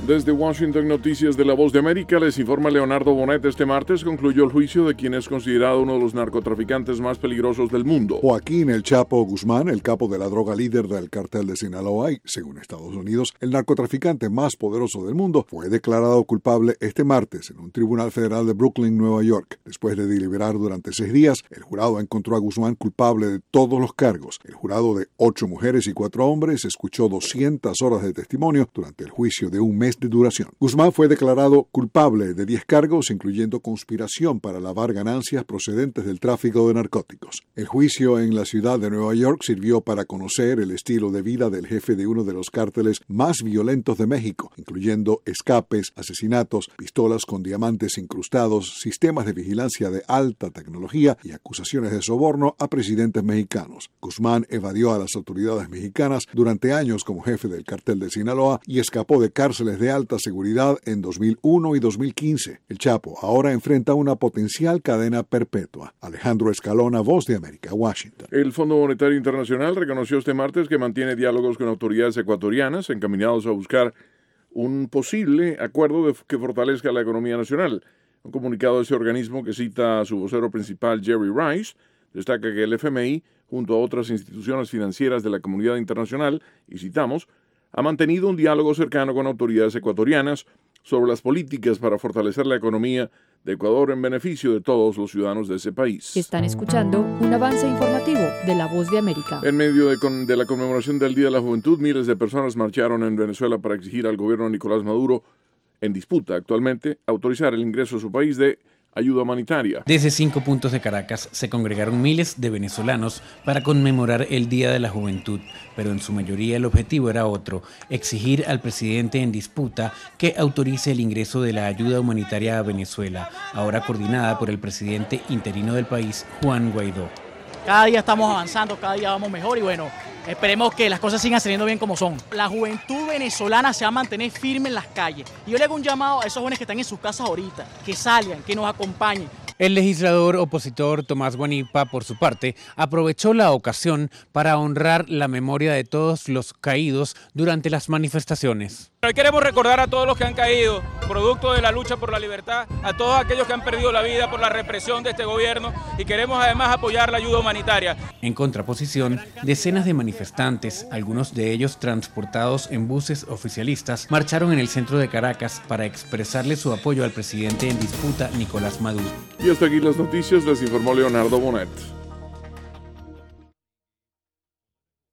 Desde Washington, Noticias de La Voz de América, les informa Leonardo Bonet. Este martes concluyó el juicio de quien es considerado uno de los narcotraficantes más peligrosos del mundo. Joaquín El Chapo Guzmán, el capo de la droga líder del cartel de Sinaloa y, según Estados Unidos, el narcotraficante más poderoso del mundo, fue declarado culpable este martes en un tribunal federal de Brooklyn, Nueva York. Después de deliberar durante 6 días, el jurado encontró a Guzmán culpable de todos los cargos. El jurado de 8 mujeres y 4 hombres escuchó 200 horas de testimonio durante el juicio de un mes de duración. Guzmán fue declarado culpable de 10 cargos, incluyendo conspiración para lavar ganancias procedentes del tráfico de narcóticos. El juicio en la ciudad de Nueva York sirvió para conocer el estilo de vida del jefe de uno de los cárteles más violentos de México, incluyendo escapes, asesinatos, pistolas con diamantes incrustados, sistemas de vigilancia de alta tecnología y acusaciones de soborno a presidentes mexicanos. Guzmán evadió a las autoridades mexicanas durante años como jefe del cartel de Sinaloa y escapó de cárceles de alta seguridad en 2001 y 2015. El Chapo ahora enfrenta una potencial cadena perpetua. Alejandro Escalona, Voz de América, Washington. El Fondo Monetario Internacional reconoció este martes que mantiene diálogos con autoridades ecuatorianas encaminados a buscar un posible acuerdo que fortalezca la economía nacional. Un comunicado de ese organismo, que cita a su vocero principal, Jerry Rice, destaca que el FMI, junto a otras instituciones financieras de la comunidad internacional, y citamos, ha mantenido un diálogo cercano con autoridades ecuatorianas sobre las políticas para fortalecer la economía de Ecuador en beneficio de todos los ciudadanos de ese país. Están escuchando un avance informativo de La Voz de América. En medio de la conmemoración del Día de la Juventud, miles de personas marcharon en Venezuela para exigir al gobierno de Nicolás Maduro, en disputa actualmente, autorizar el ingreso a su país de ayuda humanitaria. Desde 5 puntos de Caracas se congregaron miles de venezolanos para conmemorar el Día de la Juventud, pero en su mayoría el objetivo era otro: exigir al presidente en disputa que autorice el ingreso de la ayuda humanitaria a Venezuela, ahora coordinada por el presidente interino del país, Juan Guaidó. Cada día estamos avanzando, cada día vamos mejor y bueno, esperemos que las cosas sigan saliendo bien como son. La juventud venezolana se va a mantener firme en las calles. Y yo le hago un llamado a esos jóvenes que están en sus casas ahorita, que salgan, que nos acompañen. El legislador opositor Tomás Guanipa, por su parte, aprovechó la ocasión para honrar la memoria de todos los caídos durante las manifestaciones. Hoy queremos recordar a todos los que han caído, producto de la lucha por la libertad, a todos aquellos que han perdido la vida por la represión de este gobierno, y queremos además apoyar la ayuda humanitaria. En contraposición, decenas de manifestantes, algunos de ellos transportados en buses oficialistas, marcharon en el centro de Caracas para expresarle su apoyo al presidente en disputa, Nicolás Maduro. Y hasta aquí las noticias, les informó Leonardo Bonet.